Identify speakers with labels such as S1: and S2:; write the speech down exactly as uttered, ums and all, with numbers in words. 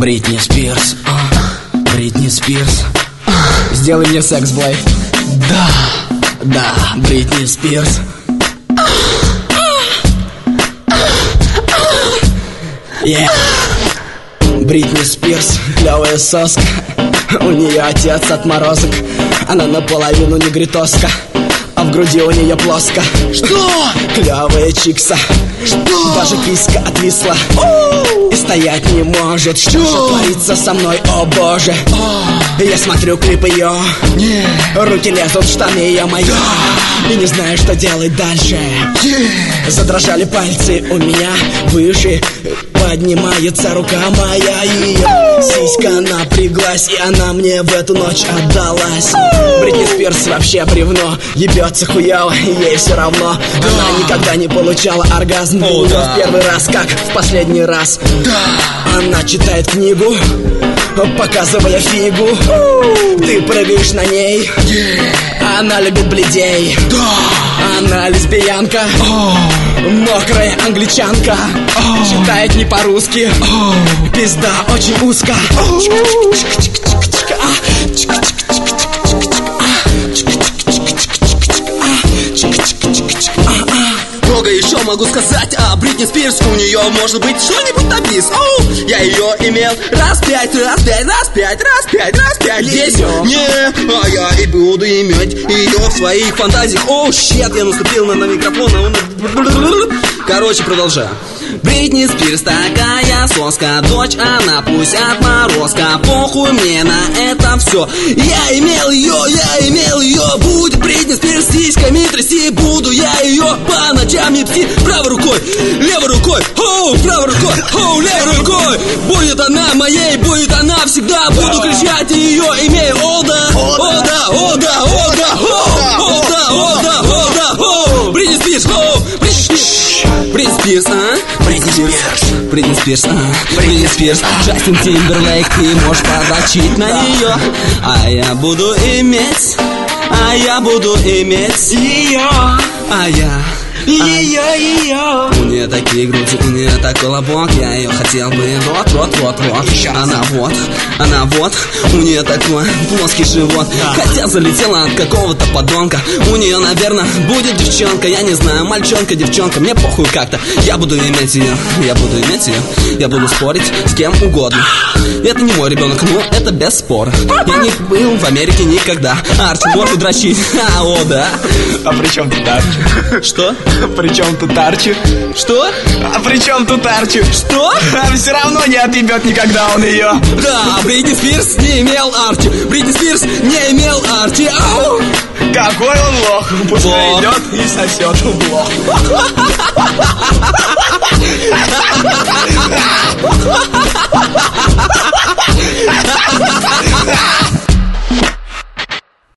S1: Бритни Спирс, а, Бритни Спирс, а, сделай мне секс, Блейд. Да, да, Бритни Спирс. Yeah. Бритни Спирс, клевая соска. У нее отец отморозок. Она наполовину негритоска, а в груди у нее плоско.
S2: Что?
S1: Клевая чикса.
S2: Что?
S1: Даже киска отвисла. И стоять не может. Что, Что же творится со мной, о боже? О. Я смотрю клип ее.
S2: Не.
S1: Руки лезут в штаны ее моё. И не знаю, что делать дальше.
S2: Yeah.
S1: Задрожали пальцы у меня выше. Поднимается рука моя, ее сиська напряглась, и она мне в эту ночь отдалась. Бритни Спирс вообще бревно, ебется хуёво, ей все равно.
S2: Да.
S1: Она никогда не получала оргазм.
S2: О, да.
S1: В первый раз, как в последний раз.
S2: Да.
S1: Она читает книгу, показывая фигу. Ты прыгаешь на ней.
S2: Yeah.
S1: Она любит бледей.
S2: Да.
S1: Она лесбиянка.
S2: Oh.
S1: Мокрая англичанка.
S2: Oh.
S1: Читает не по-русски.
S2: Oh.
S1: Пизда очень узко.
S2: Много еще могу сказать о Бритни Спирс. У нее может быть что-нибудь на бис. Оу, я ее имел раз пять, раз пять, раз пять, раз пять, раз пять, десять. Не, а я и буду иметь ее в своих фантазиях. Оу, щет, я наступил на, на микрофон, а он... Короче, продолжаю. Бритни Спирс такая соска, дочь она пусть отморозка. Похуй мне на это все. Я имел ее, я имел ее. Будет Бритни Спирс сиськами трясти. Буду я ее по ночам не пси. Правой рукой, левой рукой, оу, правой рукой, оу, левой рукой. Будет она моей, будет она всегда. Буду кричать ее, имею, о да, о да, о да, о да, о да, о да, о да, о. Бритни Спирс, оу, Бритни Спирс. Бритни Спирс, а? Бритни Спирс, Бритни Спирс, а? Бритни Спирс, Джастин Тимберлейк, ты можешь подрочить на нее. А я буду иметь, а я буду иметь ее, а я... Ее, ее. У нее такие груди, у нее такой лобок. Я ее хотел бы рот, рот, рот, рот. Она вот, она вот. У нее такой плоский живот. Хотя залетела от какого-то подонка. У нее, наверное, будет девчонка. Я не знаю, мальчонка, девчонка. Мне похуй как-то. Я буду иметь ее, я буду иметь ее. Я буду спорить с кем угодно. Это не мой ребенок, но это без спора. Я не был в Америке никогда. Арчи может дрочить, а, о, да.
S1: А при чем тут Арчи?
S2: Что?
S1: При чем тут Арчи?
S2: Что?
S1: А при чем тут Арчи?
S2: Что?
S1: А все равно не отъебет никогда он ее.
S2: Да, Бритни Спирс не имел Арчи. Бритни Спирс не имел Арчи. Ау!
S1: Какой он лох. Пускай
S2: Лох.
S1: идет и сосет лох.